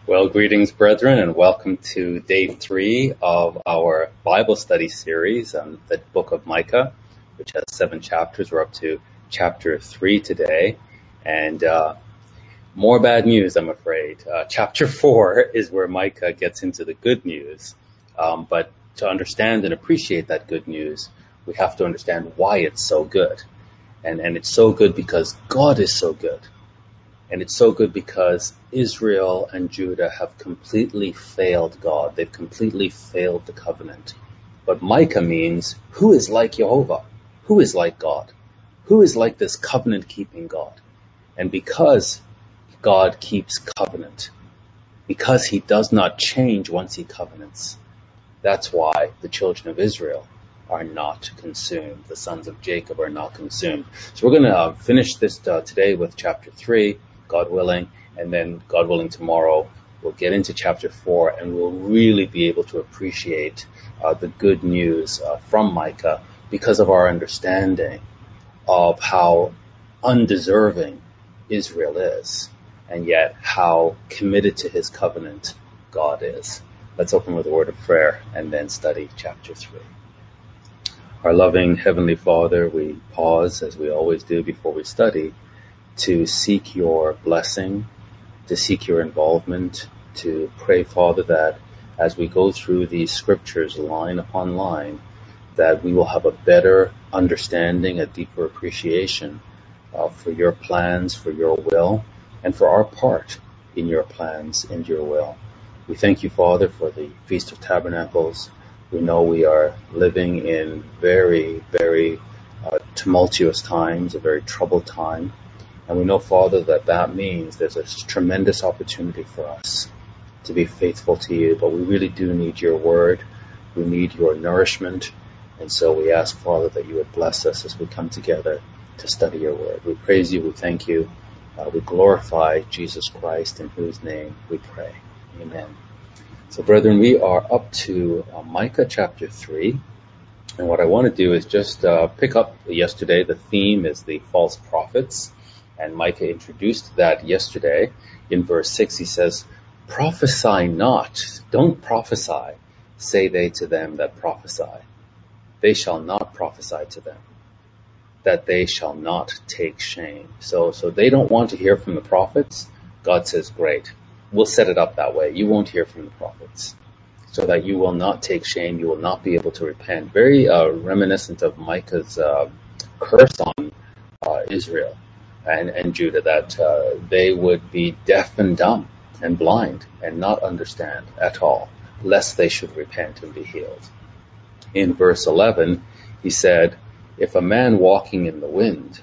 Well, greetings, brethren, and welcome to day 3 of our Bible study series on the book of Micah, which has 7 chapters. We're up to chapter 3 today, and more bad news, I'm afraid. Chapter 4 is where Micah gets into the good news, but to understand and appreciate that good news, we have to understand why it's so good. And it's so good because God is so good. And it's so good because Israel and Judah have completely failed God. They've completely failed the covenant. But Micah means, who is like Jehovah? Who is like God? Who is like this covenant-keeping God? And because God keeps covenant, because he does not change once he covenants, that's why the children of Israel are not consumed. The sons of Jacob are not consumed. So we're going to finish this today with chapter 3. God willing, and then God willing tomorrow we'll get into chapter 4 and we'll really be able to appreciate the good news from Micah because of our understanding of how undeserving Israel is and yet how committed to his covenant God is. Let's open with a word of prayer and then study chapter 3. Our loving Heavenly Father, we pause as we always do before we study to seek your blessing, to seek your involvement, to pray, Father, that as we go through these scriptures line upon line, that we will have a better understanding, a deeper appreciation for your plans, for your will, and for our part in your plans and your will. We thank you, Father, for the Feast of Tabernacles. We know we are living in very, very tumultuous times, a very troubled time. And we know, Father, that means there's a tremendous opportunity for us to be faithful to you. But we really do need your word. We need your nourishment. And so we ask, Father, that you would bless us as we come together to study your word. We praise you. We thank you. We glorify Jesus Christ, in whose name we pray. Amen. So, brethren, we are up to Micah chapter 3. And what I want to do is just pick up yesterday. The theme is the false prophets. And Micah introduced that yesterday. In verse 6, he says, "Prophesy not, don't prophesy, say they to them that prophesy. They shall not prophesy to them, that they shall not take shame." So they don't want to hear from the prophets. God says, great, we'll set it up that way. You won't hear from the prophets, so that you will not take shame. You will not be able to repent. Very reminiscent of Micah's curse on Israel and Judah, that they would be deaf and dumb and blind and not understand at all, lest they should repent and be healed. In verse 11, he said, "If a man walking in the wind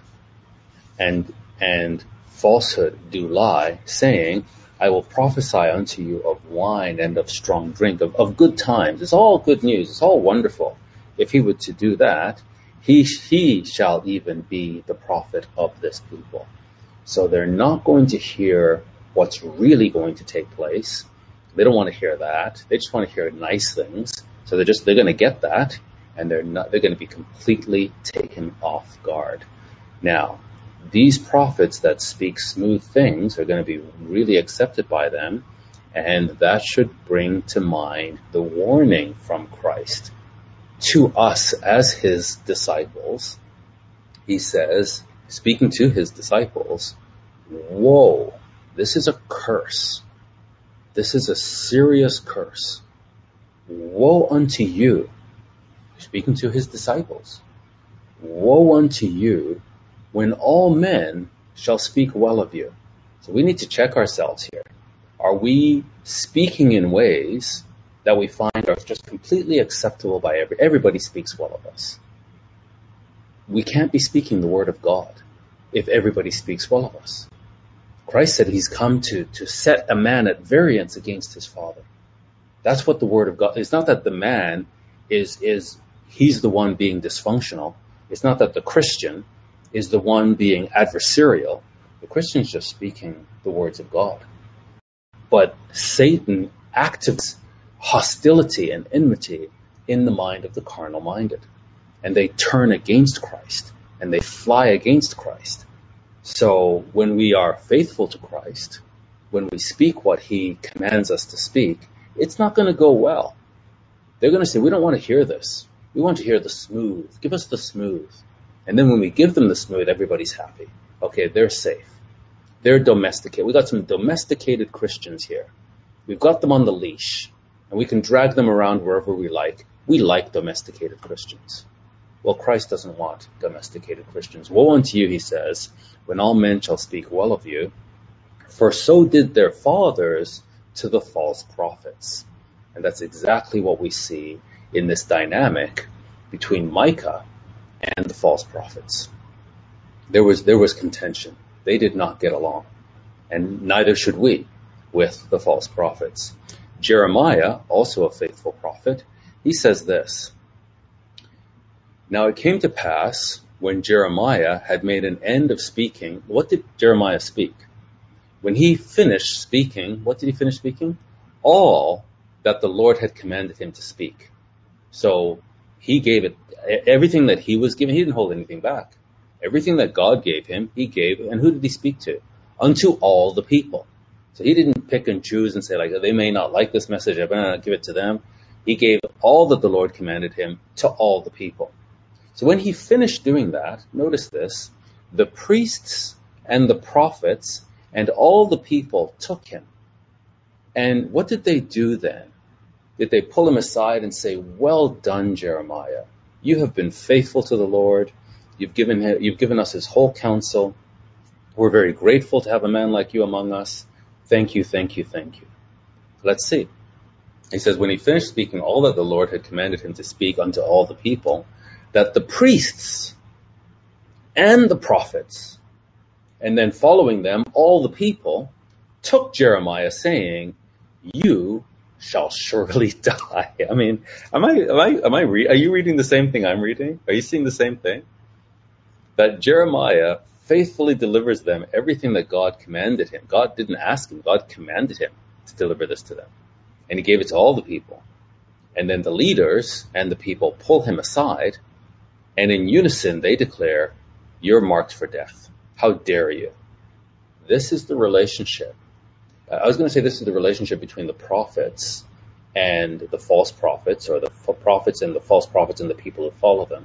and falsehood do lie, saying, I will prophesy unto you of wine and of strong drink, of good times." It's all good news. It's all wonderful. If he were to do that, he shall even be the prophet of this people. So they're not going to hear what's really going to take place. They don't want to hear that. They just want to hear nice things. So they're going to get that, and they're going to be completely taken off guard. Now, these prophets that speak smooth things are going to be really accepted by them, and that should bring to mind the warning from Christ to us as his disciples. He says, speaking to his disciples, "Woe, this is a curse. This is a serious curse. Woe unto you," speaking to his disciples, "woe unto you when all men shall speak well of you." So we need to check ourselves here. Are we speaking in ways that we find are just completely acceptable by everybody speaks well of us? We can't be speaking the word of God if everybody speaks well of us. Christ said he's come to set a man at variance against his father. That's what the word of God is. Not that the man he's the one being dysfunctional. It's not that the Christian is the one being adversarial. The Christian is just speaking the words of God. But Satan activates hostility and enmity in the mind of the carnal-minded. And they turn against Christ, and they fly against Christ. So when we are faithful to Christ, when we speak what he commands us to speak, it's not going to go well. They're going to say, we don't want to hear this. We want to hear the smooth. Give us the smooth. And then when we give them the smooth, everybody's happy. Okay, they're safe. They're domesticated. We've got some domesticated Christians here. We've got them on the leash, and we can drag them around wherever we like. We like domesticated Christians. Well, Christ doesn't want domesticated Christians. Woe unto you, he says, when all men shall speak well of you, for so did their fathers to the false prophets. And that's exactly what we see in this dynamic between Micah and the false prophets. There was contention. They did not get along. And neither should we with the false prophets. Jeremiah, also a faithful prophet, he says this. Now it came to pass when Jeremiah had made an end of speaking. What did Jeremiah speak? When he finished speaking, what did he finish speaking? All that the Lord had commanded him to speak. So he gave it, everything that he was given, he didn't hold anything back. Everything that God gave him, he gave. And who did he speak to? Unto all the people. So he didn't pick and choose and say, like, they may not like this message, I'm going to give it to them. He gave all that the Lord commanded him to all the people. So when he finished doing that, notice this, the priests and the prophets and all the people took him. And what did they do then? Did they pull him aside and say, well done, Jeremiah. You have been faithful to the Lord. You've given us his whole counsel. We're very grateful to have a man like you among us. Thank you, thank you, thank you. Let's see. He says, when he finished speaking all that the Lord had commanded him to speak unto all the people, that the priests and the prophets, and then following them, all the people, took Jeremiah, saying, you shall surely die. I mean, are you reading the same thing I'm reading? Are you seeing the same thing? That Jeremiah faithfully delivers them everything that God commanded him. God didn't ask him. God commanded him to deliver this to them. And he gave it to all the people. And then the leaders and the people pull him aside, and in unison they declare, you're marked for death. How dare you? This is the relationship. I was going to say this is the relationship between the prophets and the false prophets, or the prophets and the false prophets and the people who follow them.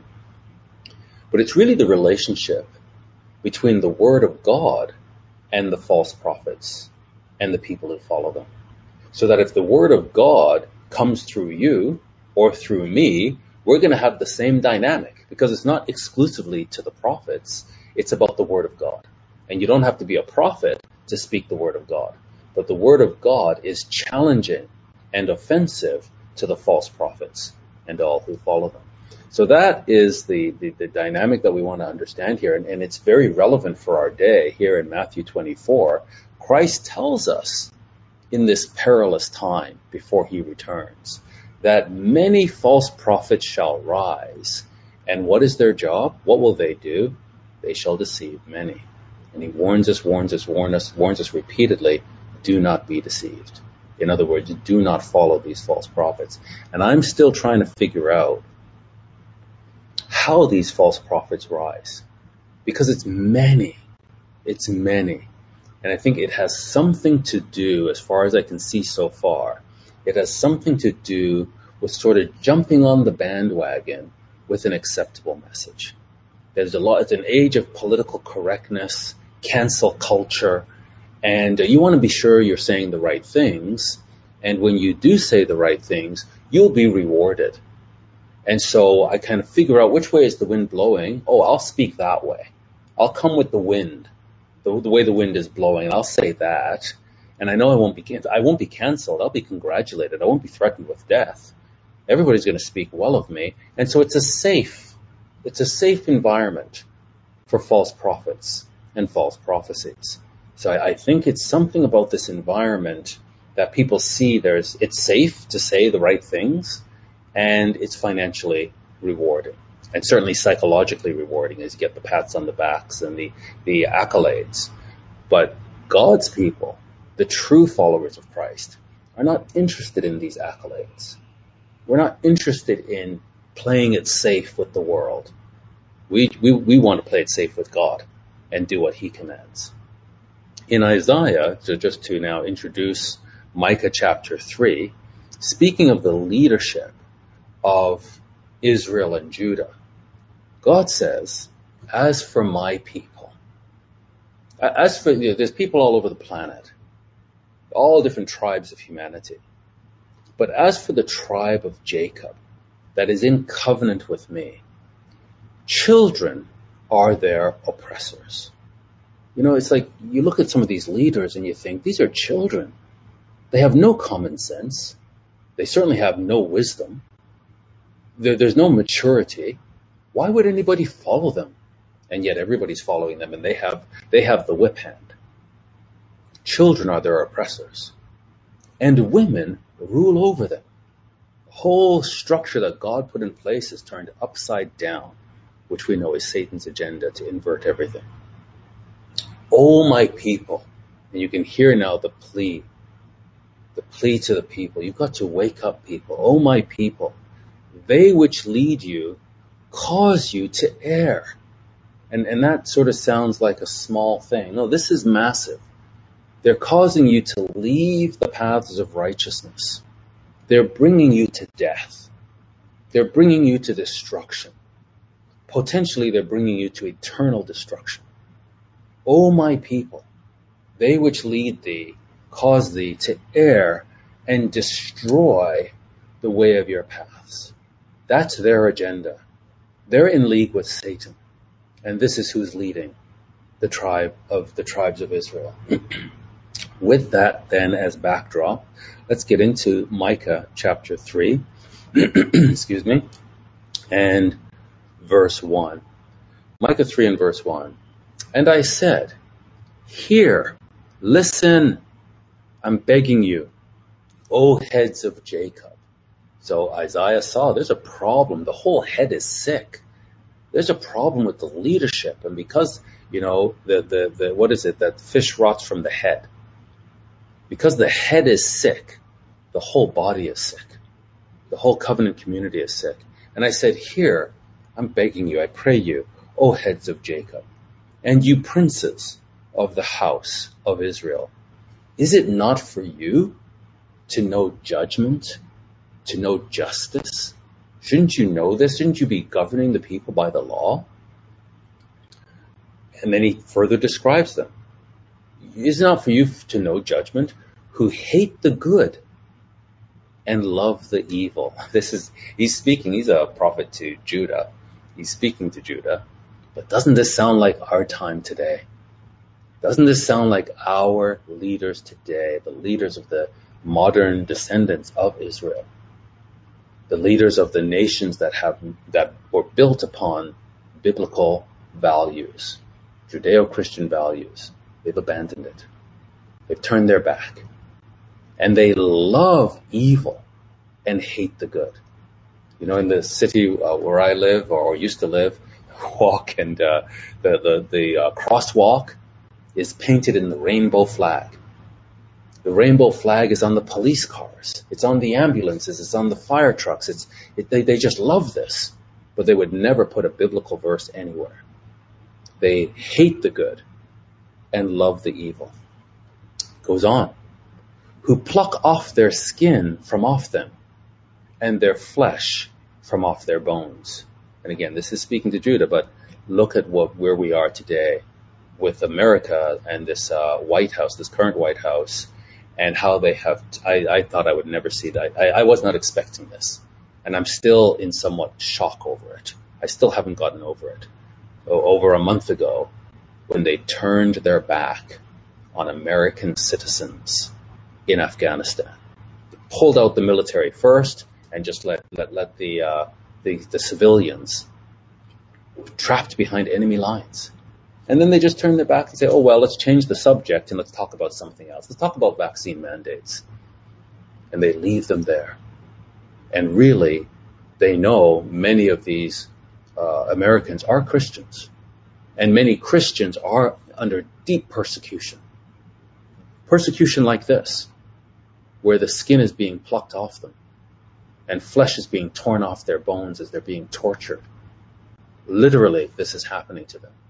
But it's really the relationship between the word of God and the false prophets and the people who follow them. So that if the word of God comes through you or through me, we're going to have the same dynamic, because it's not exclusively to the prophets. It's about the word of God. And you don't have to be a prophet to speak the word of God. But the word of God is challenging and offensive to the false prophets and all who follow them. So that is the dynamic that we want to understand here. And it's very relevant for our day here in Matthew 24. Christ tells us in this perilous time before he returns that many false prophets shall rise. And what is their job? What will they do? They shall deceive many. And he warns us repeatedly, do not be deceived. In other words, do not follow these false prophets. And I'm still trying to figure out how these false prophets rise. Because it's many. It's many. And I think it has something to do, as far as I can see so far, it has something to do with sort of jumping on the bandwagon with an acceptable message. It's an age of political correctness, cancel culture, and you want to be sure you're saying the right things. And when you do say the right things, you'll be rewarded. And so I kind of figure out which way is the wind blowing. Oh, I'll speak that way. I'll come with the wind, the way the wind is blowing, and I'll say that. And I know I won't be canceled. I'll be congratulated. I won't be threatened with death. Everybody's going to speak well of me. And so it's a safe environment for false prophets and false prophecies. So I think it's something about this environment that people see it's safe to say the right things, and it's financially rewarding. And certainly psychologically rewarding as you get the pats on the backs and the accolades. But God's people, the true followers of Christ, are not interested in these accolades. We're not interested in playing it safe with the world. We want to play it safe with God and do what he commands. In Isaiah, just to now introduce Micah chapter 3, speaking of the leadership of Israel and Judah, God says, as for my people, as for, there's people all over the planet, all different tribes of humanity. But as for the tribe of Jacob that is in covenant with me, children are their oppressors. It's like you look at some of these leaders and you think, these are children. They have no common sense. They certainly have no wisdom. There's no maturity. Why would anybody follow them? And yet everybody's following them, and they have the whip hand. Children are their oppressors, and women rule over them. The whole structure that God put in place is turned upside down, which we know is Satan's agenda to invert everything. Oh, my people. And you can hear now the plea to the people. You've got to wake up, people. Oh, my people. They which lead you cause you to err. And that sort of sounds like a small thing. No, this is massive. They're causing you to leave the paths of righteousness. They're bringing you to death. They're bringing you to destruction. Potentially, they're bringing you to eternal destruction. O my people, they which lead thee cause thee to err and destroy the way of your paths. That's their agenda. They're in league with Satan. And this is who's leading the tribes of Israel. With that, then, as backdrop, let's get into Micah chapter 3, excuse me, and verse 1. Micah 3 and verse 1. And I said, hear, listen, I'm begging you, O heads of Jacob. So Isaiah saw there's a problem. The whole head is sick. There's a problem with the leadership. And because, the what is it, that fish rots from the head. Because the head is sick, the whole body is sick. The whole covenant community is sick. And I said, here, I'm begging you, I pray you, O heads of Jacob, and you princes of the house of Israel, is it not for you to know judgment, to know justice? Shouldn't you know this? Shouldn't you be governing the people by the law? And then he further describes them. Is it not for you to know judgment, who hate the good and love the evil? He's speaking, he's a prophet to Judah. He's speaking to Judah. But doesn't this sound like our time today? Doesn't this sound like our leaders today, the leaders of the modern descendants of Israel? The leaders of the nations that were built upon biblical values, Judeo-Christian values. They've abandoned it. They've turned their back. And they love evil and hate the good. In the city where I live or used to live, walk and the crosswalk is painted in the rainbow flag. The rainbow flag is on the police cars. It's on the ambulances. It's on the fire trucks. They just love this, but they would never put a biblical verse anywhere. They hate the good and love the evil. Goes on. Who pluck off their skin from off them and their flesh from off their bones. And again, this is speaking to Judah, but look at where we are today with America and this White House, this current White House, and how they have, I thought I would never see that. I was not expecting this. And I'm still in somewhat shock over it. I still haven't gotten over it. Over a month ago, when they turned their back on American citizens in Afghanistan. They pulled out the military first and just let the civilians trapped behind enemy lines. And then they just turn their back and say, oh, well, let's change the subject and let's talk about something else. Let's talk about vaccine mandates. And they leave them there. And really, they know many of these Americans are Christians. And many Christians are under deep persecution. Persecution like this, where the skin is being plucked off them and flesh is being torn off their bones as they're being tortured. Literally, this is happening to them.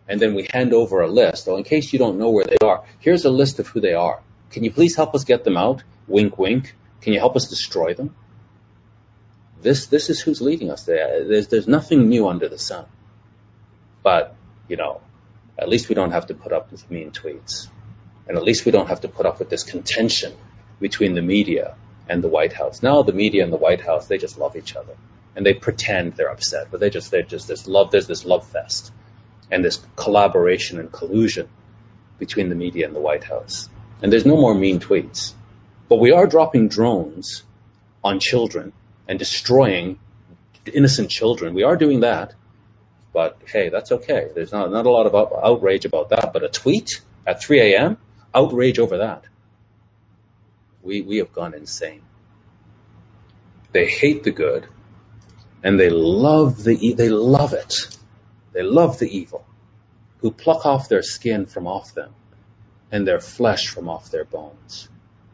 And then we hand over a list. So in case you don't know where they are, here's a list of who they are. Can you please help us get them out? Wink, wink. Can you help us destroy them? This is who's leading us there. There's nothing new under the sun. But, at least we don't have to put up with mean tweets. And at least we don't have to put up with this contention between the media and the White House. Now the media and the White House, they just love each other. And they pretend they're upset, but they're just this love, there's this love fest. And this collaboration and collusion between the media and the White House. And there's no more mean tweets. But we are dropping drones on children and destroying innocent children. We are doing that. But hey, that's okay. There's not a lot of outrage about that. But a tweet at 3 a.m., outrage over that. We have gone insane. They hate the good, and they love it. They love the evil, who pluck off their skin from off them, and their flesh from off their bones.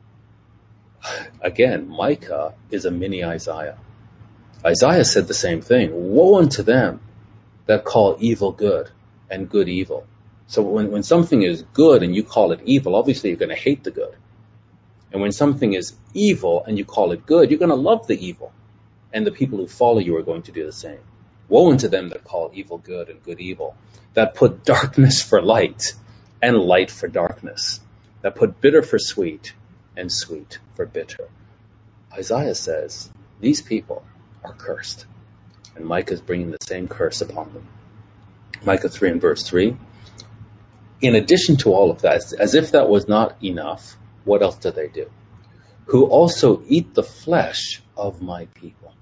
Again, Micah is a mini Isaiah. Isaiah said the same thing. Woe unto them that call evil good and good evil. So when something is good and you call it evil, obviously you're going to hate the good. And when something is evil and you call it good, you're going to love the evil. And the people who follow you are going to do the same. Woe unto them that call evil good and good evil, that put darkness for light and light for darkness, that put bitter for sweet and sweet for bitter. Isaiah says these people are cursed. And Micah is bringing the same curse upon them. Micah 3 and verse 3. In addition to all of that, as if that was not enough, what else do they do? Who also eat the flesh of my people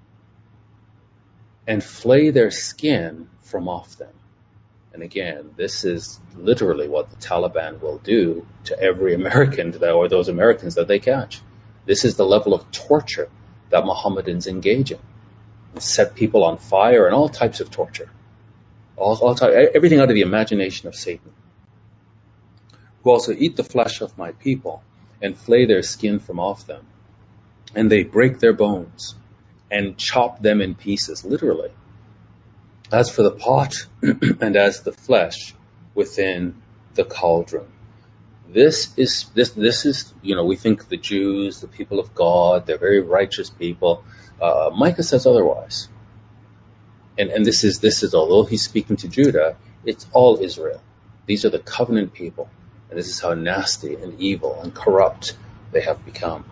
and flay their skin from off them. And again, this is literally what the Taliban will do to every American or those Americans that they catch. This is the level of torture that Mohammedans engage in. Set people on fire and all types of torture. Everything out of the imagination of Satan. Who also eat the flesh of my people and flay their skin from off them. And they break their bones and chop them in pieces, literally. As for the pot and as the flesh within the cauldron. This is, we think the Jews, the people of God, they're very righteous people. Micah says otherwise. And this is, although he's speaking to Judah, it's all Israel. These are the covenant people. And this is how nasty and evil and corrupt they have become.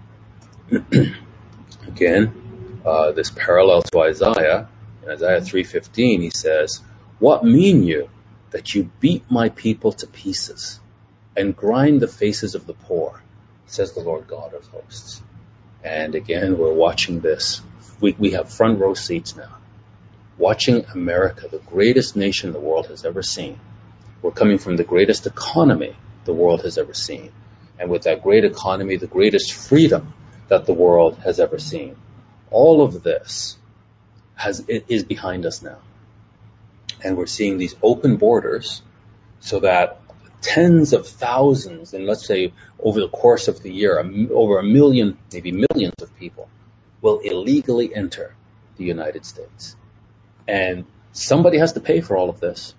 Again, this parallel to Isaiah. In Isaiah 3:15, he says, "What mean you that you beat my people to pieces and grind the faces of the poor, says the Lord God of hosts." And again, we're watching this. We have front row seats now. Watching America, the greatest nation the world has ever seen. We're coming from the greatest economy the world has ever seen. And with that great economy, the greatest freedom that the world has ever seen. All of this is behind us now. And we're seeing these open borders so that tens of thousands, and let's say over the course of the year, over 1 million, maybe millions of people will illegally enter the United States. And somebody has to pay for all of this.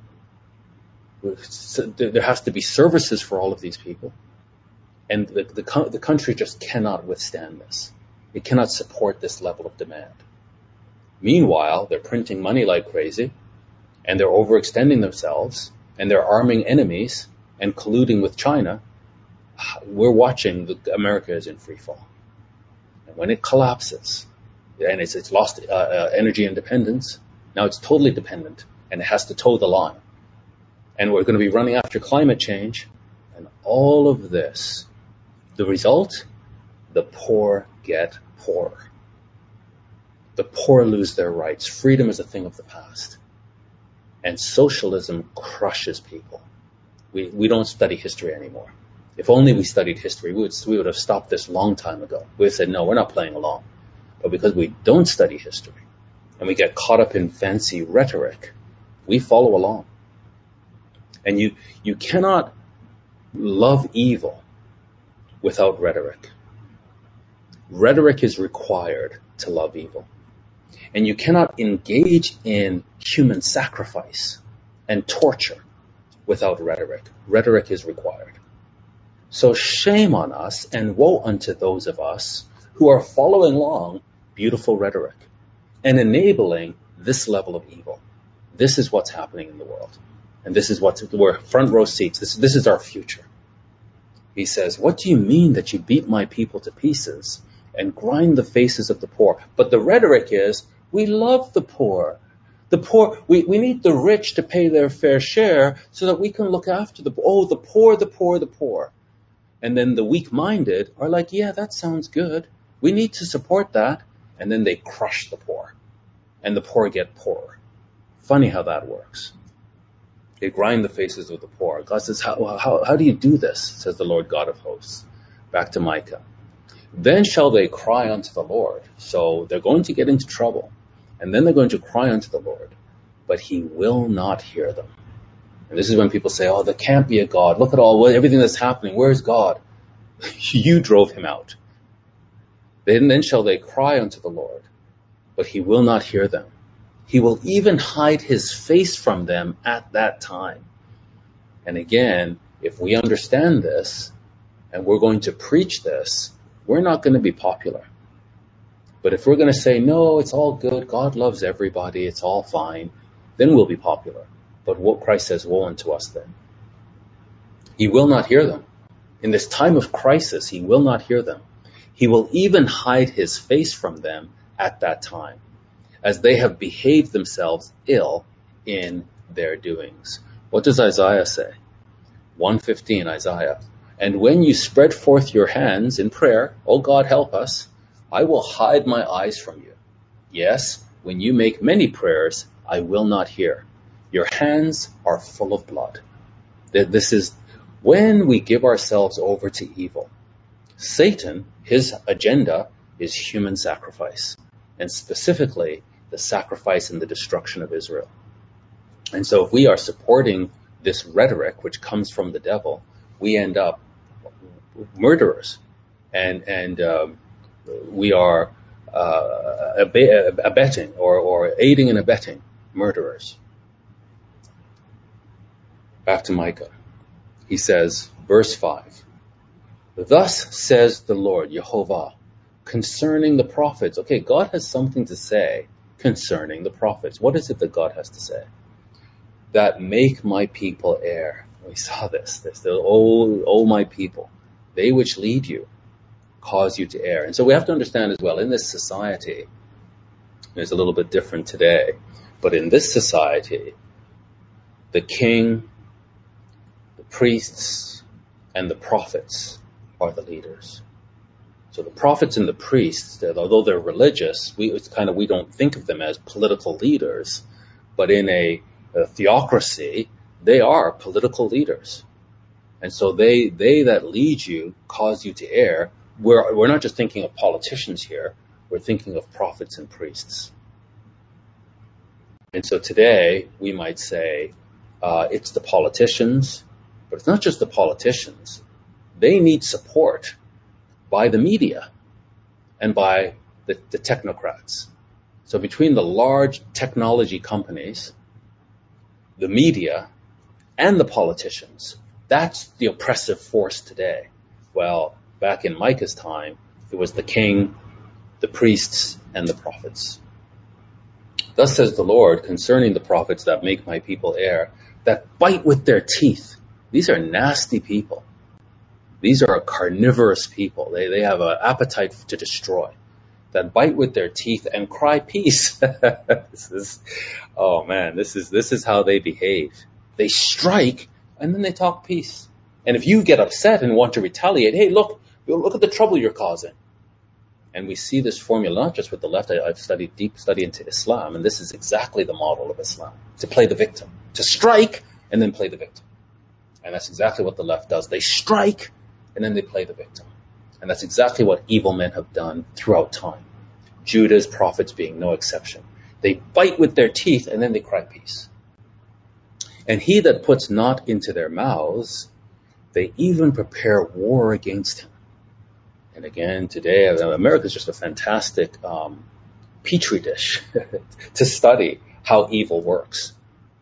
There has to be services for all of these people. And the country just cannot withstand this. It cannot support this level of demand. Meanwhile, they're printing money like crazy, and they're overextending themselves, and they're arming enemies and colluding with China. We're watching America is in free fall. And when it collapses, and it's lost energy independence, now it's totally dependent, and it has to toe the line. And we're going to be running after climate change, and all of this. The result? The poor get poorer. The poor lose their rights. Freedom is a thing of the past. And socialism crushes people. We don't study history anymore. If only we studied history, we would have stopped this long time ago. We would have said, no, we're not playing along. But because we don't study history, and we get caught up in fancy rhetoric, we follow along. And you cannot love evil without rhetoric. Rhetoric is required to love evil. And you cannot engage in human sacrifice and torture without rhetoric. Rhetoric is required. So shame on us and woe unto those of us who are following along beautiful rhetoric and enabling this level of evil. This is what's happening in the world. And this is we're front row seats. This is our future. He says, what do you mean that you beat my people to pieces and grind the faces of the poor? But the rhetoric is, we love the poor. The poor, we need the rich to pay their fair share so that we can look after the poor. Oh, the poor, the poor, the poor. And then the weak-minded are like, yeah, that sounds good. We need to support that. And then they crush the poor. And the poor get poorer. Funny how that works. They grind the faces of the poor. God says, how do you do this? Says the Lord God of hosts. Back to Micah. Then shall they cry unto the Lord. So they're going to get into trouble. And then they're going to cry unto the Lord. But he will not hear them. And this is when people say, oh, there can't be a God. Look at everything that's happening. Where's God? You drove him out. Then shall they cry unto the Lord. But he will not hear them. He will even hide his face from them at that time. And again, if we understand this, and we're going to preach this, we're not going to be popular. But if we're going to say, no, it's all good, God loves everybody, it's all fine, then we'll be popular. But what Christ says, woe unto us then. He will not hear them. In this time of crisis, he will not hear them. He will even hide his face from them at that time, as they have behaved themselves ill in their doings. What does Isaiah say? 1:15, Isaiah. And when you spread forth your hands in prayer, O God, help us, I will hide my eyes from you. Yes, when you make many prayers, I will not hear. Your hands are full of blood. This is when we give ourselves over to evil. Satan, his agenda is human sacrifice, and specifically the sacrifice and the destruction of Israel. And so if we are supporting this rhetoric, which comes from the devil, we end up murderers, and we are abetting or aiding and abetting murderers. Back to Micah. He says, verse 5, thus says the Lord, Yehovah, concerning the prophets. Okay, God has something to say concerning the prophets. What is it that God has to say? That make my people err. We saw this. Oh, my people, they which lead you cause you to err. And so we have to understand as well, in this society, it's a little bit different today, but in this society, the king, the priests, and the prophets are the leaders. So the prophets and the priests, although they're religious, we don't think of them as political leaders, but in a theocracy, they are political leaders. And so they that lead you cause you to err. We're not just thinking of politicians here, we're thinking of prophets and priests. And so today we might say it's the politicians, but it's not just the politicians. They need support by the media and by the technocrats. So between the large technology companies, the media, and the politicians, that's the oppressive force today. Well, back in Micah's time, it was the king, the priests, and the prophets. Thus says the Lord concerning the prophets that make my people err, that bite with their teeth. These are nasty people. These are carnivorous people. They have an appetite to destroy. That bite with their teeth and cry peace. This is how they behave. They strike and then they talk peace. And if you get upset and want to retaliate, hey, look at the trouble you're causing. And we see this formula not just with the left. I've studied deep study into Islam, and this is exactly the model of Islam: to play the victim, to strike and then play the victim. And that's exactly what the left does. They strike and then they play the victim. And that's exactly what evil men have done throughout time. Judah's prophets being no exception. They bite with their teeth and then they cry peace. And he that puts not into their mouths, they even prepare war against him. And again, today, America is just a fantastic petri dish to study how evil works.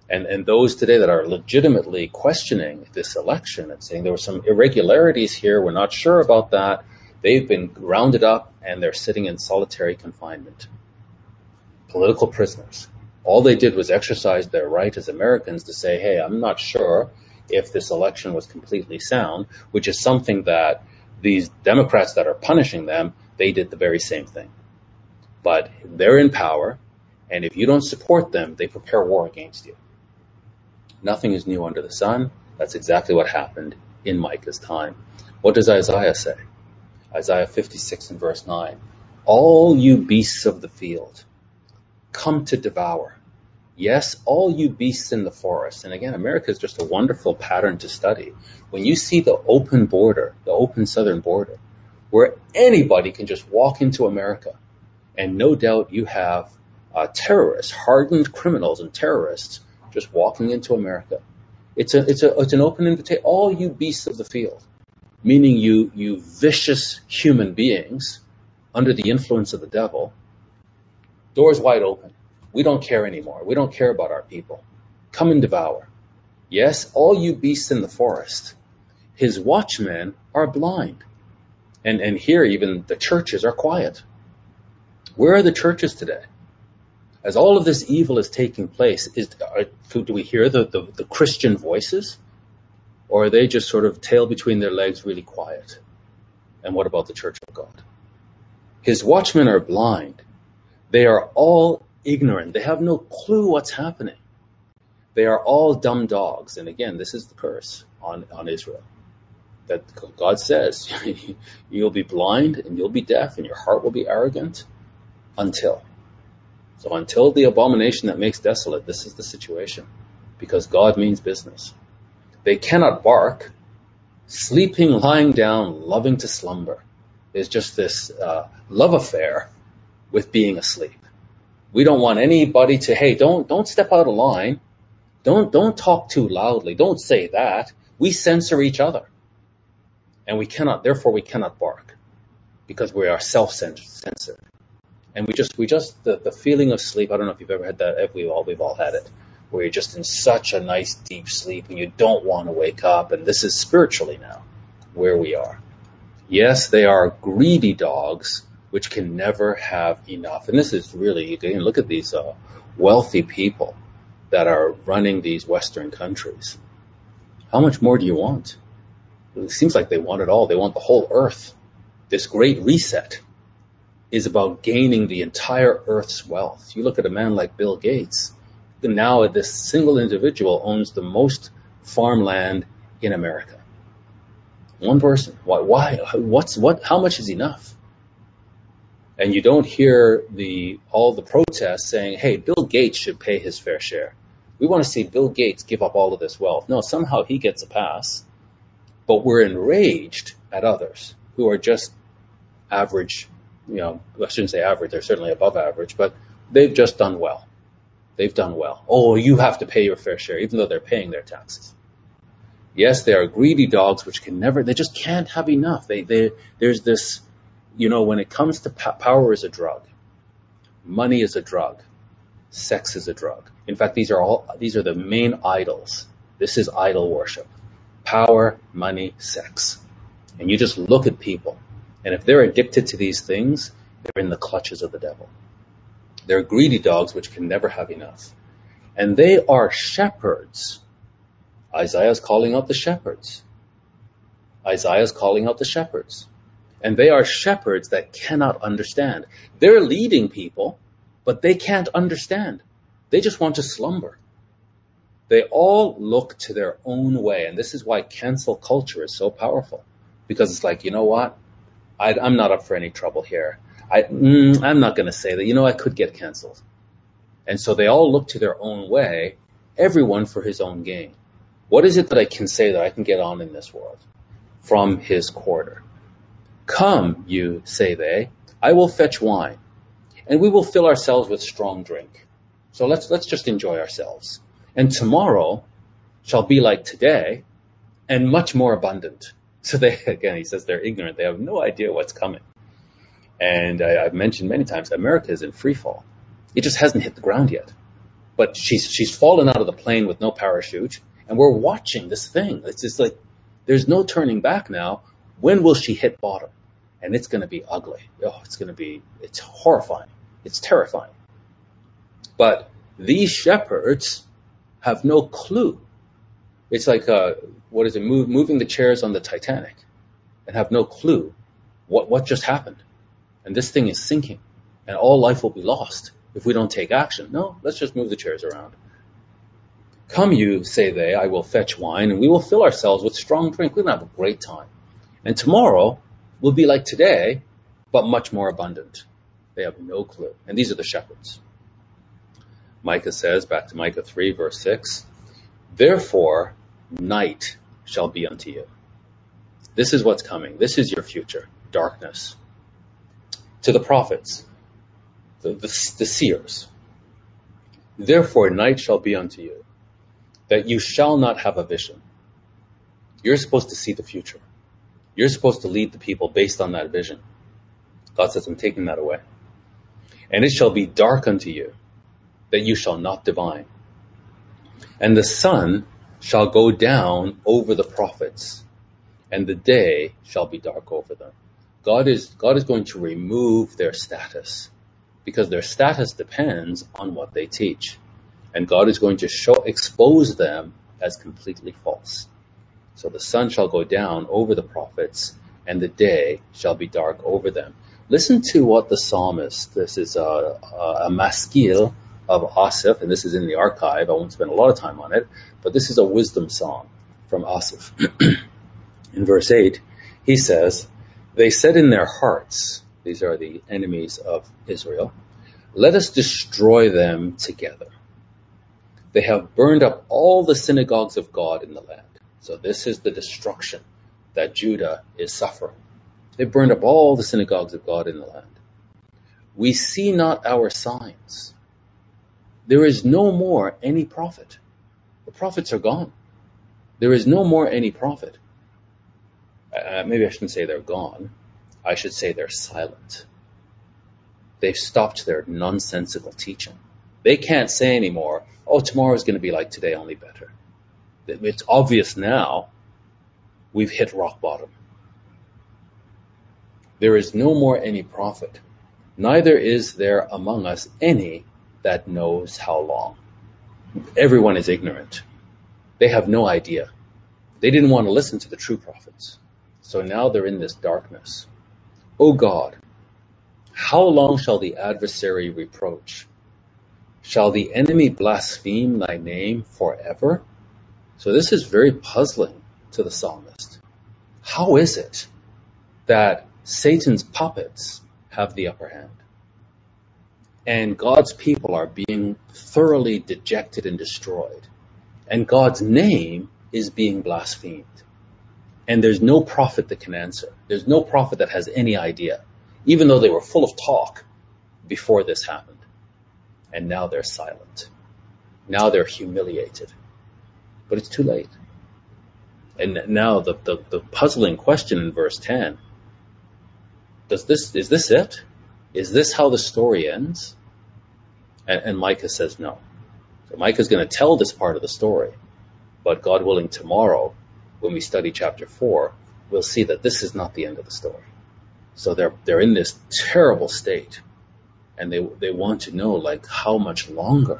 And those today that are legitimately questioning this election and saying there were some irregularities here, we're not sure about that, they've been rounded up and they're sitting in solitary confinement. Political prisoners. All they did was exercise their right as Americans to say, hey, I'm not sure if this election was completely sound, which is something that these Democrats that are punishing them, they did the very same thing. But they're in power, and if you don't support them, they prepare war against you. Nothing is new under the sun. That's exactly what happened in Micah's time. What does Isaiah say? Isaiah 56 and verse 9. All you beasts of the field, come to devour. Yes, all you beasts in the forest. And again, America is just a wonderful pattern to study. When you see the open border, the open southern border, where anybody can just walk into America, and no doubt you have terrorists, hardened criminals and terrorists just walking into America. It's an open invitation. All you beasts of the field, meaning you vicious human beings under the influence of the devil, doors wide open. We don't care anymore. We don't care about our people. Come and devour. Yes, all you beasts in the forest. His watchmen are blind. And here even the churches are quiet. Where are the churches today? As all of this evil is taking place, do we hear the Christian voices? Or are they just sort of tail between their legs, really quiet? And what about the church of God? His watchmen are blind. They are all ignorant. They have no clue what's happening. They are all dumb dogs. And again, this is the curse on Israel. That God says, you'll be blind and you'll be deaf and your heart will be arrogant until the abomination that makes desolate, this is the situation. Because God means business. They cannot bark. Sleeping, lying down, loving to slumber. There's just this love affair with being asleep. We don't want anybody to, hey, don't step out of line. Don't talk too loudly. Don't say that. We censor each other. And therefore we cannot bark. Because we are self-censored. And the feeling of sleep, I don't know if you've ever had that, we've all had it, where you're just in such a nice deep sleep and you don't want to wake up. And this is spiritually now where we are. Yes, they are greedy dogs, which can never have enough. And this is really, you can look at these wealthy people that are running these Western countries. How much more do you want? It seems like they want it all. They want the whole earth. This great reset is about gaining the entire earth's wealth. You look at a man like Bill Gates. Now this single individual owns the most farmland in America. One person. Why? How much is enough? And you don't hear all the protests saying, hey, Bill Gates should pay his fair share. We want to see Bill Gates give up all of this wealth. No, somehow he gets a pass. But we're enraged at others who are just average, I shouldn't say average, they're certainly above average, but they've just done well. They've done well. Oh, you have to pay your fair share, even though they're paying their taxes. Yes, they are greedy dogs, which they just can't have enough. There's this, when it comes to power is a drug. Money is a drug. Sex is a drug. In fact, these are the main idols. This is idol worship. Power, money, sex. And you just look at people. And if they're addicted to these things, they're in the clutches of the devil. They're greedy dogs which can never have enough. And they are shepherds. Isaiah's calling out the shepherds. Isaiah's calling out the shepherds. And they are shepherds that cannot understand. They're leading people, but they can't understand. They just want to slumber. They all look to their own way. And this is why cancel culture is so powerful. Because it's like, you know what? I'm not up for any trouble here. I'm not going to say that. I could get canceled. And so they all look to their own way, everyone for his own gain. What is it that I can say that I can get on in this world? From his quarter. Come, you, say they, I will fetch wine, and we will fill ourselves with strong drink. So let's just enjoy ourselves. And tomorrow shall be like today, and much more abundant. So he says they're ignorant. They have no idea what's coming. And I've mentioned many times, America is in free fall. It just hasn't hit the ground yet. But she's fallen out of the plane with no parachute, and we're watching this thing. It's just like there's no turning back now. When will she hit bottom? And it's going to be ugly. Oh, it's horrifying. It's terrifying. But these shepherds have no clue. It's like, moving the chairs on the Titanic and have no clue what just happened. And this thing is sinking, and all life will be lost if we don't take action. No, let's just move the chairs around. Come you, say they, I will fetch wine, and we will fill ourselves with strong drink. We're going to have a great time. And tomorrow will be like today, but much more abundant. They have no clue. And these are the shepherds. Micah says, back to Micah 3, verse 6, therefore night shall be unto you. This is what's coming. This is your future, darkness. To the prophets, the seers, therefore night shall be unto you, that you shall not have a vision. You're supposed to see the future. You're supposed to lead the people based on that vision. God says, I'm taking that away. And it shall be dark unto you, that you shall not divine. And the sun shall go down over the prophets, and the day shall be dark over them. God is going to remove their status, because their status depends on what they teach. And God is going to expose them as completely false. So the sun shall go down over the prophets, and the day shall be dark over them. Listen to what the psalmist, this is a maskil of Asaph, and this is in the archive. I won't spend a lot of time on it, but this is a wisdom song from Asaph. In verse 8, he says, they said in their hearts, these are the enemies of Israel, let us destroy them together. They have burned up all the synagogues of God in the land. So this is the destruction that Judah is suffering. They burned up all the synagogues of God in the land. We see not our signs. There is no more any prophet. The prophets are gone. There is no more any prophet. Maybe I shouldn't say they're gone. I should say they're silent. They've stopped their nonsensical teaching. They can't say anymore, oh, tomorrow's going to be like today, only better. It's obvious now we've hit rock bottom. There is no more any prophet, neither is there among us any that knows how long. Everyone is ignorant. They have no idea. They didn't want to listen to the true prophets. So now they're in this darkness. O God, how long shall the adversary reproach? Shall the enemy blaspheme thy name forever? So this is very puzzling to the psalmist. How is it that Satan's puppets have the upper hand, and God's people are being thoroughly dejected and destroyed, and God's name is being blasphemed? And there's no prophet that can answer. There's no prophet that has any idea, even though they were full of talk before this happened. And now they're silent. Now they're humiliated. But it's too late. And now the puzzling question in verse 10, is this it? Is this how the story ends? And Micah says no. So Micah's going to tell this part of the story. But God willing, tomorrow, when we study chapter 4, we'll see that this is not the end of the story. So they're in this terrible state, and they want to know, like, how much longer?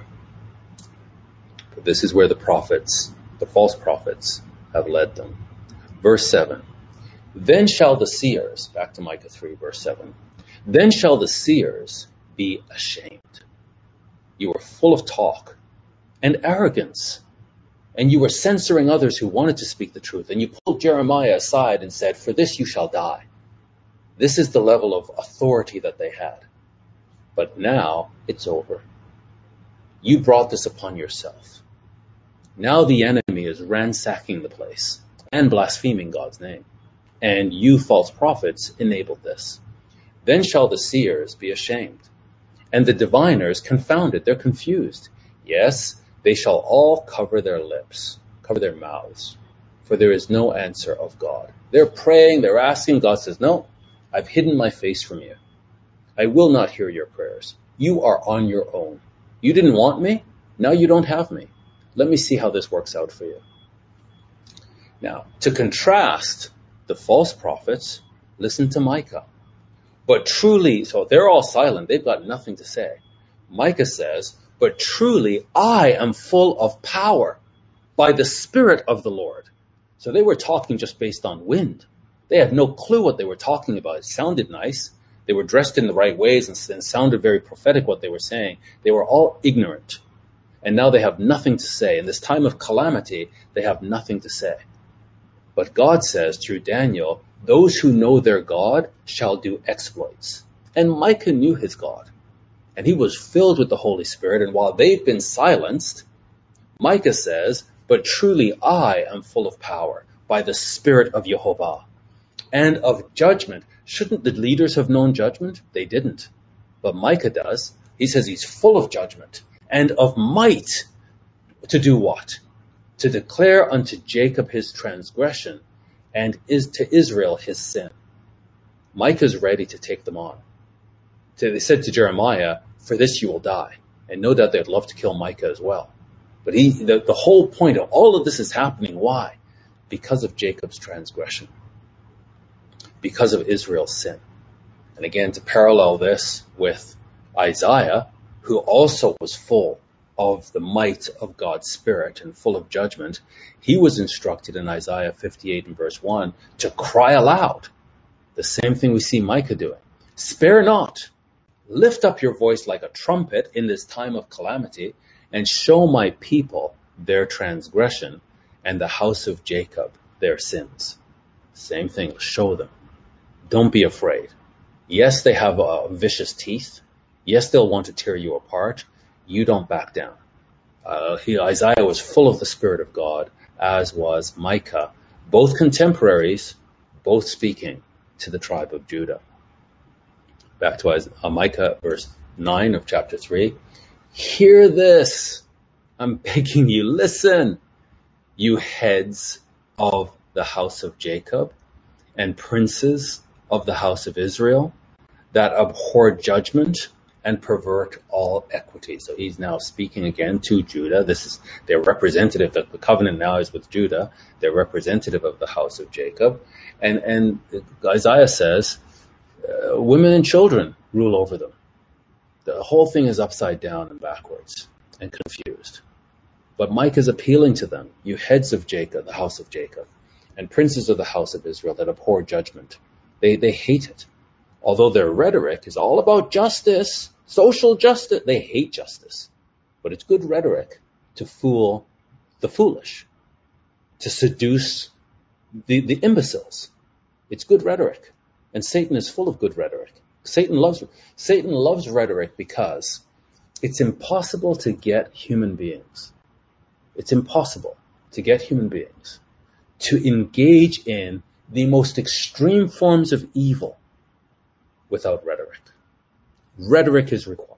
But this is where the prophets, the false prophets, have led them. Verse 7, then shall the seers, back to Micah 3, verse 7, then shall the seers be ashamed. You were full of talk and arrogance, and you were censoring others who wanted to speak the truth, and you pulled Jeremiah aside and said, for this you shall die. This is the level of authority that they had. But now it's over. You brought this upon yourself. Now the enemy is ransacking the place and blaspheming God's name. And you false prophets enabled this. Then shall the seers be ashamed, and the diviners confounded. They're confused. Yes, they shall all cover their lips, cover their mouths, for there is no answer of God. They're praying, they're asking. God says, no, I've hidden my face from you. I will not hear your prayers. You are on your own. You didn't want me? Now you don't have me. Let me see how this works out for you. Now, to contrast the false prophets, listen to Micah. But truly, so they're all silent. They've got nothing to say. Micah says, but truly I am full of power by the Spirit of the Lord. So they were talking just based on wind. They had no clue what they were talking about. It sounded nice. They were dressed in the right ways and sounded very prophetic what they were saying. They were all ignorant. And now they have nothing to say. In this time of calamity, they have nothing to say. But God says through Daniel, those who know their God shall do exploits. And Micah knew his God. And he was filled with the Holy Spirit. And while they've been silenced, Micah says, but truly I am full of power by the Spirit of Jehovah and of judgment. Shouldn't the leaders have known judgment? They didn't. But Micah does. He says he's full of judgment and of might to do what? To declare unto Jacob his transgression and to Israel his sin. Micah's ready to take them on. So they said to Jeremiah, for this you will die. And no doubt they'd love to kill Micah as well. But the whole point of all of this is happening. Why? Because of Jacob's transgression. Because of Israel's sin. And again, to parallel this with Isaiah, who also was full of the might of God's Spirit and full of judgment, he was instructed in Isaiah 58 and verse 1 to cry aloud. The same thing we see Micah doing. Spare not. Lift up your voice like a trumpet in this time of calamity and show my people their transgression and the house of Jacob their sins. Same thing. Show them. Don't be afraid. Yes, they have vicious teeth. Yes, they'll want to tear you apart. You don't back down. Isaiah was full of the Spirit of God, as was Micah. Both contemporaries, both speaking to the tribe of Judah. Back to Micah verse 9 of chapter 3. Hear this. I'm begging you, listen. You heads of the house of Jacob and princes of the house of Israel that abhor judgment and pervert all equity. So he's now speaking again to Judah. They're representative. The covenant now is with Judah. They're representative of the house of Jacob. And Isaiah says, women and children rule over them. The whole thing is upside down and backwards and confused. But Micah is appealing to them, you heads of Jacob, the house of Jacob, and princes of the house of Israel that abhor judgment. They hate it. Although their rhetoric is all about justice, social justice, they hate justice. But it's good rhetoric to fool the foolish, to seduce the imbeciles. It's good rhetoric. And Satan is full of good rhetoric. Satan loves rhetoric because it's impossible to get human beings. It's impossible to get human beings to engage in the most extreme forms of evil without rhetoric. Rhetoric is required.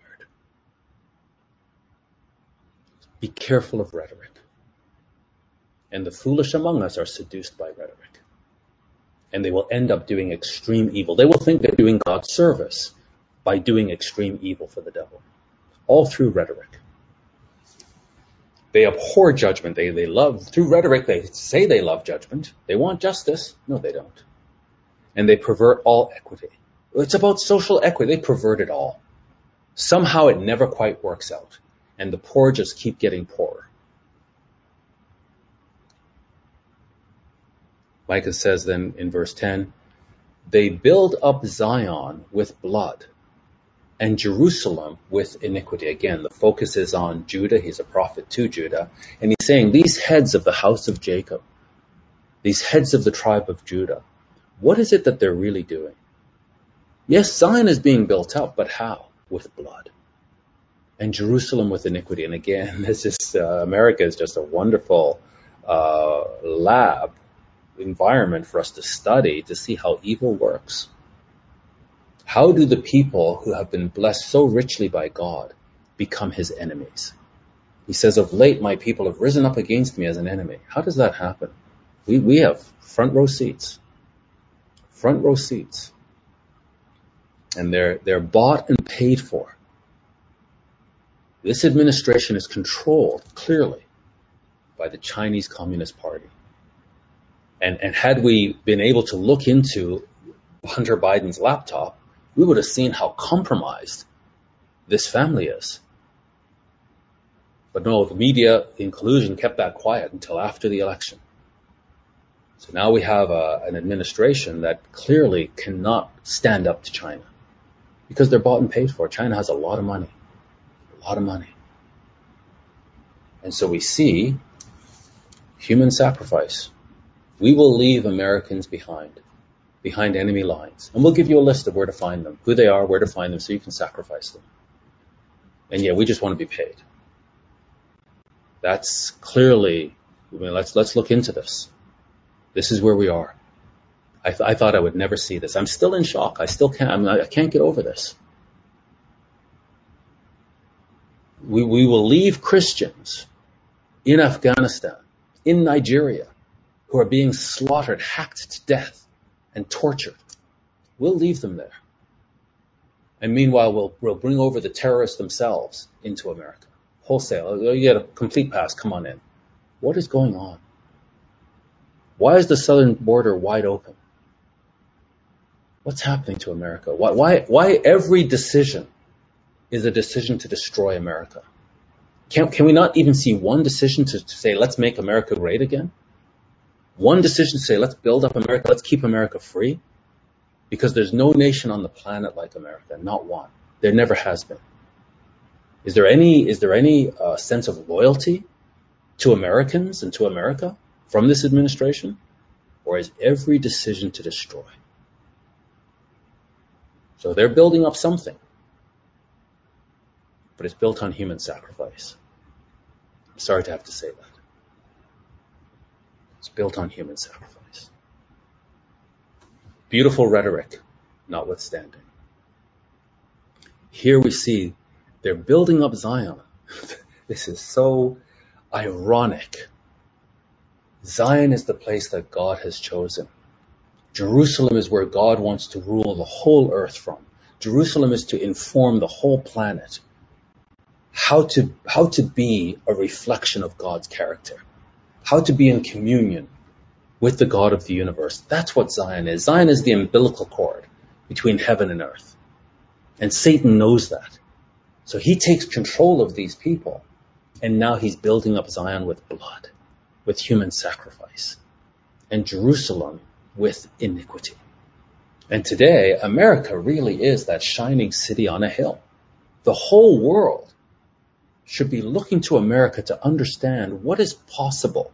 Be careful of rhetoric. And the foolish among us are seduced by rhetoric. And they will end up doing extreme evil. They will think they're doing God's service by doing extreme evil for the devil. All through rhetoric. They abhor judgment. They love, through rhetoric, they say they love judgment. They want justice. No, they don't. And they pervert all equity. It's about social equity. They pervert it all. Somehow it never quite works out. And the poor just keep getting poorer. Micah says then in verse 10, they build up Zion with blood and Jerusalem with iniquity. Again, the focus is on Judah. He's a prophet to Judah. And he's saying these heads of the house of Jacob, these heads of the tribe of Judah, what is it that they're really doing? Yes, Zion is being built up, but how? With blood. And Jerusalem with iniquity. And again, America is just a wonderful lab environment for us to study to see how evil works. How do the people who have been blessed so richly by God become his enemies? He says, of late my people have risen up against me as an enemy. How does that happen? We have front row seats. Front row seats. And they're bought and paid for. This administration is controlled clearly by the Chinese Communist Party. And had we been able to look into Hunter Biden's laptop, we would have seen how compromised this family is. But no, the media in collusion kept that quiet until after the election. So now we have an administration that clearly cannot stand up to China because they're bought and paid for. China has a lot of money. A lot of money. And so we see human sacrifice. We will leave Americans behind enemy lines. And we'll give you a list of where to find them, who they are, where to find them, so you can sacrifice them. And yeah, we just want to be paid. That's clearly, let's look into this. This is where we are. I thought I would never see this. I'm still in shock. I still can't, I can't get over this. We will leave Christians in Afghanistan, in Nigeria, who are being slaughtered, hacked to death, and tortured. We'll leave them there. And meanwhile, we'll bring over the terrorists themselves into America. Wholesale. You get a complete pass. Come on in. What is going on? Why is the southern border wide open? What's happening to America? Why every decision is a decision to destroy America? Can we not even see one decision to say, let's make America great again? One decision to say, let's build up America, let's keep America free? Because there's no nation on the planet like America, not one. There never has been. Is there any sense of loyalty to Americans and to America from this administration? Or is every decision to destroy? So they're building up something, but it's built on human sacrifice. I'm sorry to have to say that. It's built on human sacrifice. Beautiful rhetoric, notwithstanding. Here we see they're building up Zion. This is so ironic. Zion is the place that God has chosen. Jerusalem is where God wants to rule the whole earth from. Jerusalem is to inform the whole planet how to be a reflection of God's character, how to be in communion with the God of the universe. That's what Zion is. Zion is the umbilical cord between heaven and earth. And Satan knows that. So he takes control of these people, and now he's building up Zion with blood, with human sacrifice, and Jerusalem with iniquity. And today, America really is that shining city on a hill. The whole world should be looking to America to understand what is possible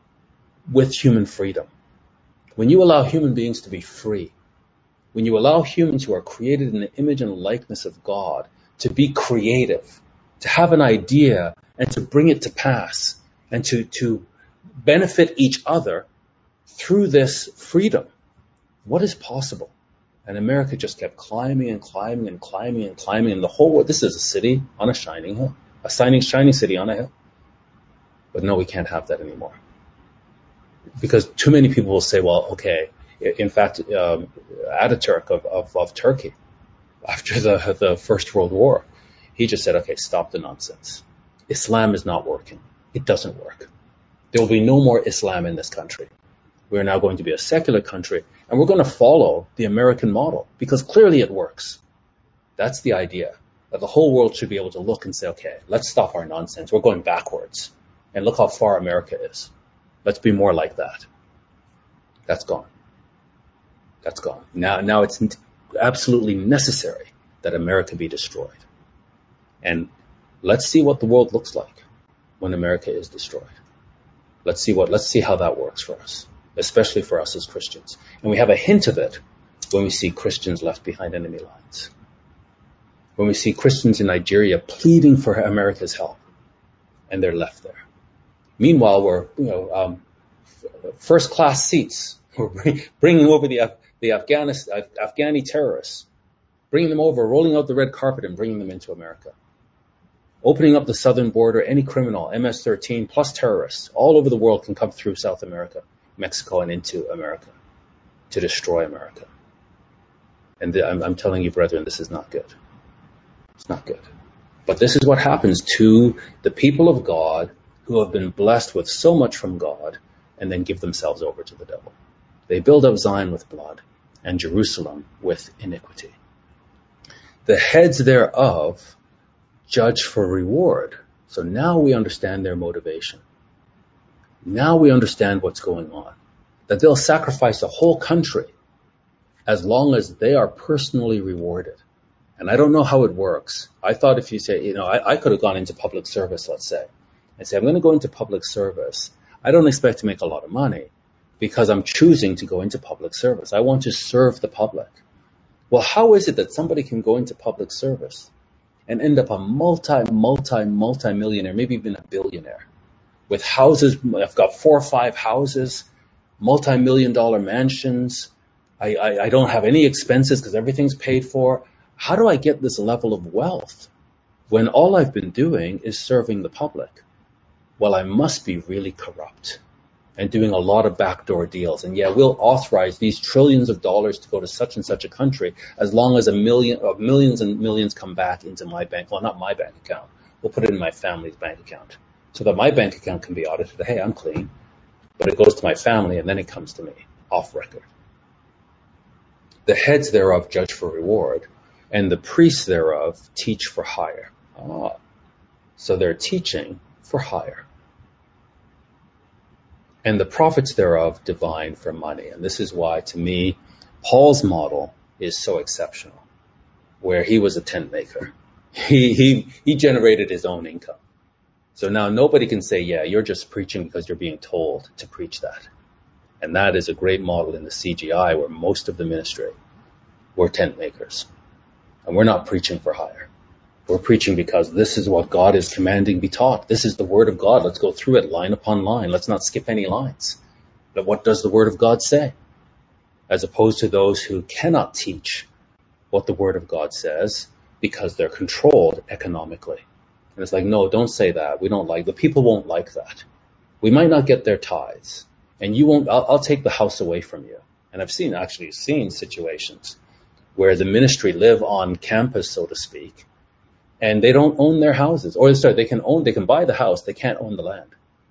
with human freedom. When you allow human beings to be free, when you allow humans who are created in the image and likeness of God to be creative, to have an idea and to bring it to pass, and to benefit each other through this freedom, what is possible? And America just kept climbing and climbing and climbing and climbing. And the whole world, this is a city on a shining hill, a shining city on a hill. But no, we can't have that anymore. Because too many people will say, well, okay, in fact, Ataturk of Turkey, after the First World War, he just said, okay, stop the nonsense. Islam is not working. It doesn't work. There will be no more Islam in this country. We're now going to be a secular country, and we're going to follow the American model because clearly it works. That's the idea, that the whole world should be able to look and say, okay, let's stop our nonsense. We're going backwards, and look how far America is. Let's be more like that. That's gone. That's gone. Now it's absolutely necessary that America be destroyed. And let's see what the world looks like when America is destroyed. Let's see how that works for us, especially for us as Christians. And we have a hint of it when we see Christians left behind enemy lines. When we see Christians in Nigeria pleading for America's help, and they're left there. Meanwhile, we're first-class seats. We're bringing over the Afghani terrorists, bringing them over, rolling out the red carpet and bringing them into America. Opening up the southern border, any criminal, MS-13 plus terrorists all over the world can come through South America, Mexico, and into America to destroy America. And I'm telling you, brethren, this is not good. It's not good. But this is what happens to the people of God who have been blessed with so much from God and then give themselves over to the devil. They build up Zion with blood and Jerusalem with iniquity. The heads thereof judge for reward. So now we understand their motivation. Now we understand what's going on. That they'll sacrifice a whole country as long as they are personally rewarded. And I don't know how it works. I thought if you say, I could have gone into public service, let's say, and say, I'm going to go into public service. I don't expect to make a lot of money because I'm choosing to go into public service. I want to serve the public. Well, how is it that somebody can go into public service and end up a multi-millionaire, maybe even a billionaire, with houses? I've got 4 or 5 houses, multi-million-dollar mansions. I don't have any expenses because everything's paid for. How do I get this level of wealth when all I've been doing is serving the public? Well, I must be really corrupt and doing a lot of backdoor deals. And yeah, we'll authorize these trillions of dollars to go to such and such a country as long as millions and millions come back into my bank. Well, not my bank account. We'll put it in my family's bank account so that my bank account can be audited. Hey, I'm clean. But it goes to my family and then it comes to me off record. The heads thereof judge for reward, and the priests thereof teach for hire. So they're teaching for hire. And the prophets thereof divine for money. And this is why, to me, Paul's model is so exceptional, where he was a tent maker. He generated his own income. So now nobody can say, yeah, you're just preaching because you're being told to preach that. And that is a great model in the CGI, where most of the ministry were tent makers. And we're not preaching for hire. We're preaching because this is what God is commanding be taught. This is the word of God. Let's go through it line upon line. Let's not skip any lines. But what does the word of God say? As opposed to those who cannot teach what the word of God says because they're controlled economically. And it's like, no, don't say that. We don't like, the people won't like that. We might not get their tithes. And you won't, I'll take the house away from you. And I've seen situations where the ministry live on campus, so to speak, and they don't own their houses. Or sorry, they can buy the house, they can't own the land.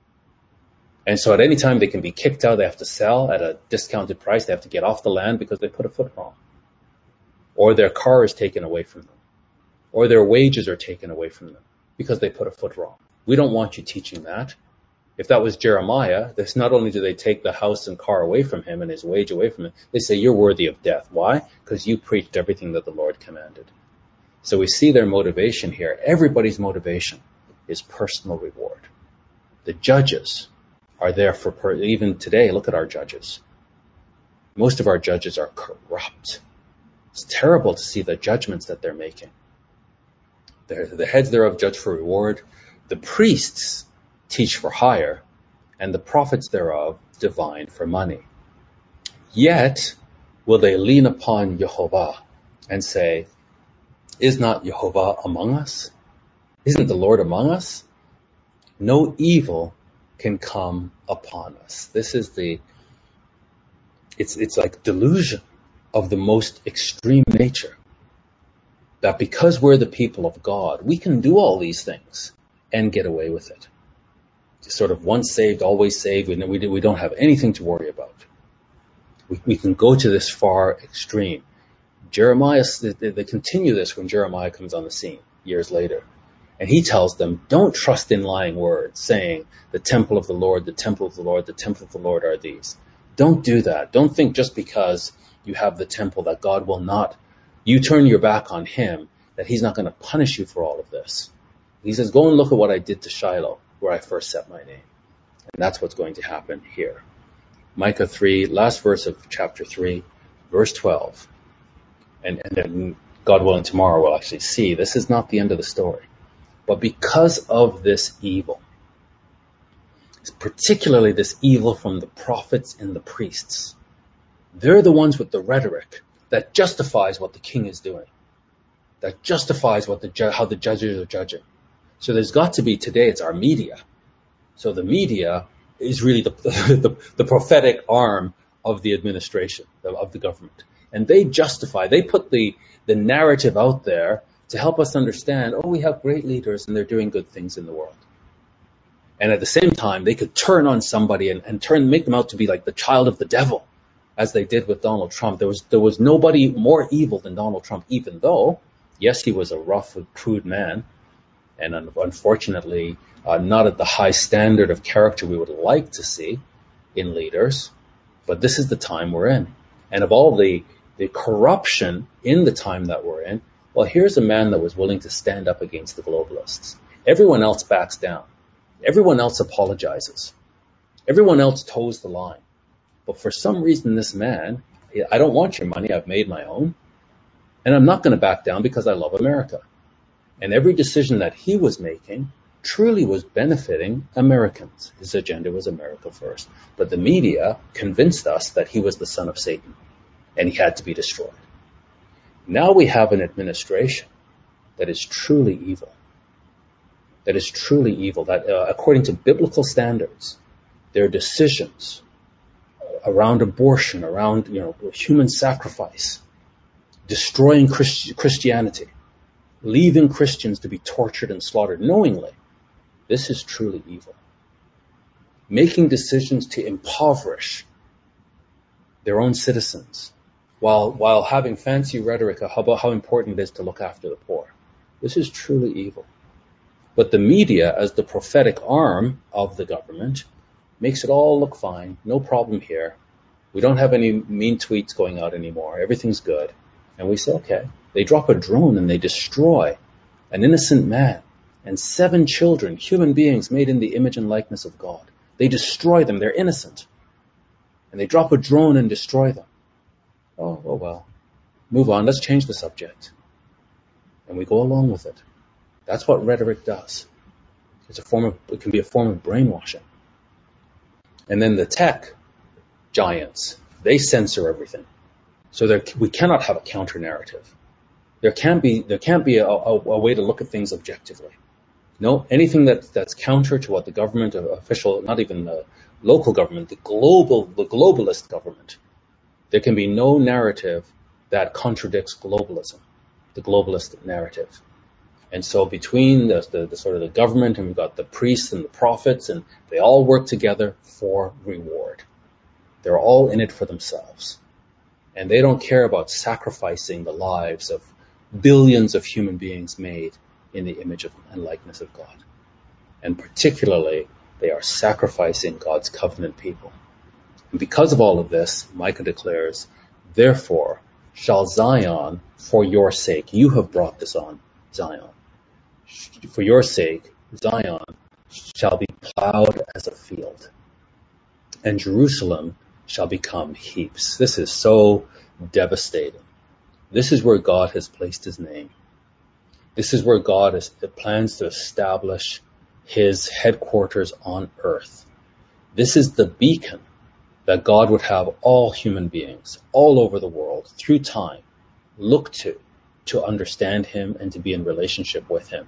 And so at any time they can be kicked out, they have to sell at a discounted price, they have to get off the land because they put a foot wrong. Or their car is taken away from them. Or their wages are taken away from them because they put a foot wrong. We don't want you teaching that. If that was Jeremiah, this not only do they take the house and car away from him and his wage away from him, they say you're worthy of death. Why? Because you preached everything that the Lord commanded. So we see their motivation here. Everybody's motivation is personal reward. The judges are there for, even today, look at our judges. Most of our judges are corrupt. It's terrible to see the judgments that they're making. The heads thereof judge for reward. The priests teach for hire, and the prophets thereof divine for money. Yet will they lean upon Jehovah and say, is not Jehovah among us? Isn't the Lord among us? No evil can come upon us. This is it's like delusion of the most extreme nature. That because we're the people of God, we can do all these things and get away with it. Sort of once saved, always saved. We don't have anything to worry about. We can go to this far extreme. Jeremiah, they continue this when Jeremiah comes on the scene years later. And he tells them, don't trust in lying words, saying, the temple of the Lord, the temple of the Lord, the temple of the Lord are these. Don't do that. Don't think just because you have the temple that God will not, you turn your back on him, that he's not going to punish you for all of this. He says, go and look at what I did to Shiloh, where I first set my name. And that's what's going to happen here. Micah 3, last verse of chapter 3, verse 12. And then, God willing, tomorrow we'll actually see this is not the end of the story. But because of this evil, particularly this evil from the prophets and the priests, they're the ones with the rhetoric that justifies what the king is doing, that justifies what how the judges are judging. So there's got to be, today it's our media. So the media is really the prophetic arm of the administration, of the government. And they justify, they put the narrative out there to help us understand, oh, we have great leaders and they're doing good things in the world. And at the same time, they could turn on somebody and make them out to be like the child of the devil, as they did with Donald Trump. There was nobody more evil than Donald Trump, even though, yes, he was a rough, crude man, and unfortunately, not at the high standard of character we would like to see in leaders. But this is the time we're in. And of all the corruption in the time that we're in, well, here's a man that was willing to stand up against the globalists. Everyone else backs down. Everyone else apologizes. Everyone else toes the line. But for some reason, this man, I don't want your money, I've made my own. And I'm not going to back down because I love America. And every decision that he was making truly was benefiting Americans. His agenda was America first. But the media convinced us that he was the son of Satan and he had to be destroyed. Now we have an administration that is truly evil. That is truly evil. That according to biblical standards, their decisions around abortion, around human sacrifice, destroying Christianity, leaving Christians to be tortured and slaughtered knowingly, this is truly evil. Making decisions to impoverish their own citizens while having fancy rhetoric about how important it is to look after the poor. This is truly evil. But the media, as the prophetic arm of the government, makes it all look fine. No problem here. We don't have any mean tweets going out anymore. Everything's good. And we say, okay. They drop a drone and they destroy an innocent man and 7 children, human beings made in the image and likeness of God. They destroy them. They're innocent. And they drop a drone and destroy them. Oh well. Move on. Let's change the subject. And we go along with it. That's what rhetoric does. It can be a form of brainwashing. And then the tech giants, they censor everything. So we cannot have a counter narrative. There can't be a way to look at things objectively. No, anything that's counter to what the government official, not even the local government, the globalist government, there can be no narrative that contradicts globalism, the globalist narrative. And so between the sort of the government, and we've got the priests and the prophets, and they all work together for reward. They're all in it for themselves. And they don't care about sacrificing the lives of billions of human beings made in the image and likeness of God. And particularly, they are sacrificing God's covenant people. And because of all of this, Micah declares, therefore shall Zion, for your sake, you have brought this on, Zion. For your sake, Zion shall be plowed as a field, and Jerusalem shall become heaps. This is so devastating. This is where God has placed his name. This is where God plans to establish his headquarters on earth. This is the beacon that God would have all human beings all over the world through time look to understand him and to be in relationship with him.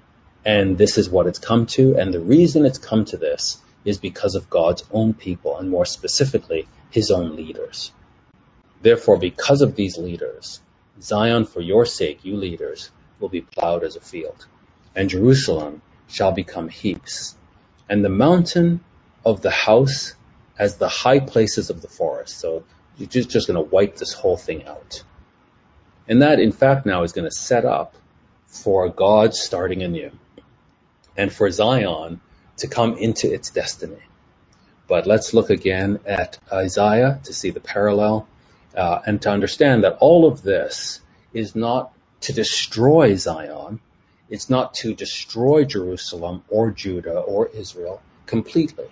And this is what it's come to. And the reason it's come to this is because of God's own people, and more specifically, his own leaders. Therefore, because of these leaders, Zion, for your sake, you leaders, will be plowed as a field, and Jerusalem shall become heaps, and the mountain of the house as the high places of the forest. So you're just going to wipe this whole thing out. And that, in fact, now is going to set up for God starting anew, and for Zion to come into its destiny. But let's look again at Isaiah to see the parallel, and to understand that all of this is not to destroy Zion. It's not to destroy Jerusalem or Judah or Israel completely.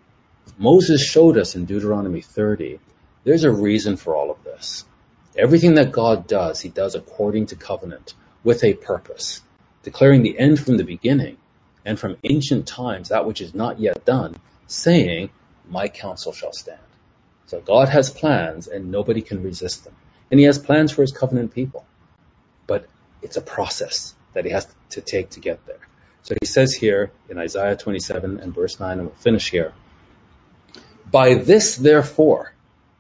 Moses showed us in Deuteronomy 30, there's a reason for all of this. Everything that God does, he does according to covenant with a purpose, declaring the end from the beginning, and from ancient times that which is not yet done, saying, my counsel shall stand. So God has plans and nobody can resist them. And he has plans for his covenant people. But it's a process that he has to take to get there. So he says here in Isaiah 27 and verse 9, and we'll finish here, by this therefore,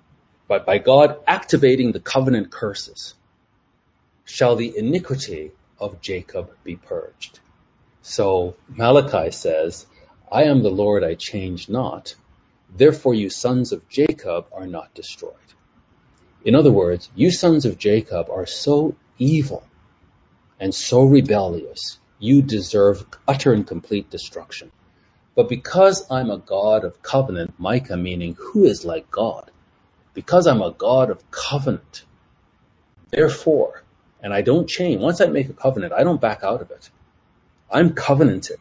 by God activating the covenant curses, shall the iniquity of Jacob be purged. So Malachi says, I am the Lord, I change not. Therefore you sons of Jacob are not destroyed. In other words, you sons of Jacob are so evil and so rebellious, you deserve utter and complete destruction. But because I'm a God of covenant, Micah meaning who is like God, because I'm a God of covenant, therefore, and I don't change. Once I make a covenant, I don't back out of it. I'm covenanted.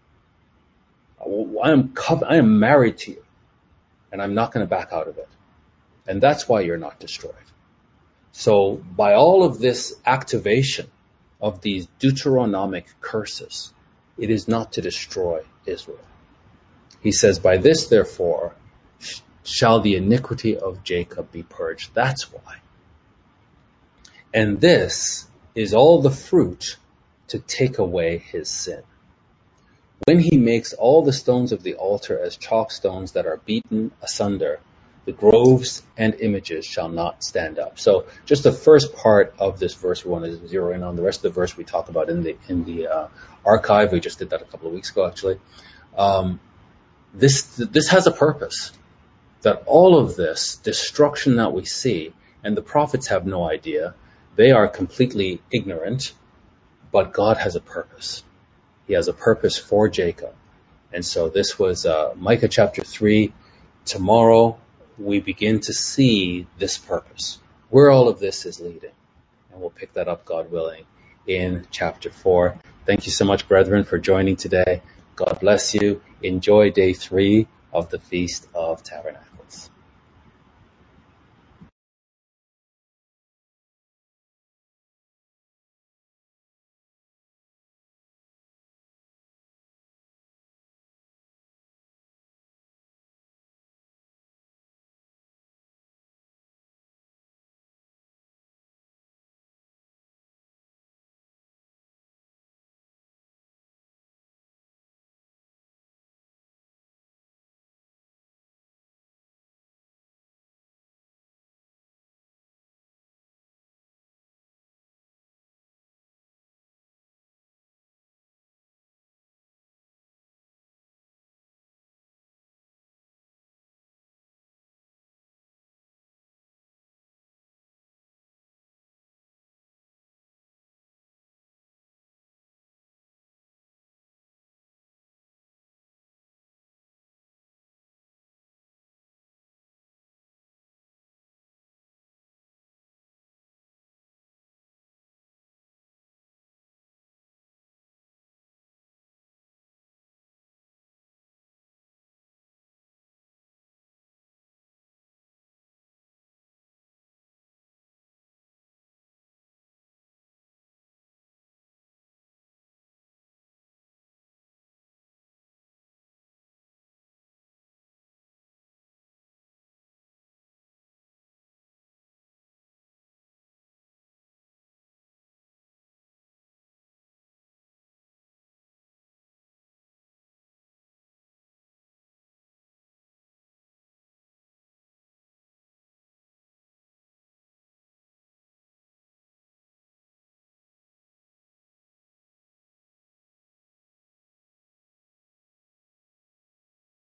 I am married to you, and I'm not going to back out of it. And that's why you're not destroyed. So by all of this activation of these Deuteronomic curses, it is not to destroy Israel. He says, by this, therefore, shall the iniquity of Jacob be purged. That's why. And this is all the fruit to take away his sin. When he makes all the stones of the altar as chalk stones that are beaten asunder, the groves and images shall not stand up. So just the first part of this verse we want to zero in on. The rest of the verse we talk about in the archive. We just did that a couple of weeks ago, actually. This has a purpose. That all of this destruction that we see, and the prophets have no idea, they are completely ignorant, but God has a purpose. He has a purpose for Jacob. And so this was Micah chapter 3. Tomorrow we begin to see this purpose, where all of this is leading. And we'll pick that up, God willing, in chapter 4. Thank you so much, brethren, for joining today. God bless you. Enjoy day 3 of the Feast of Tabernacles.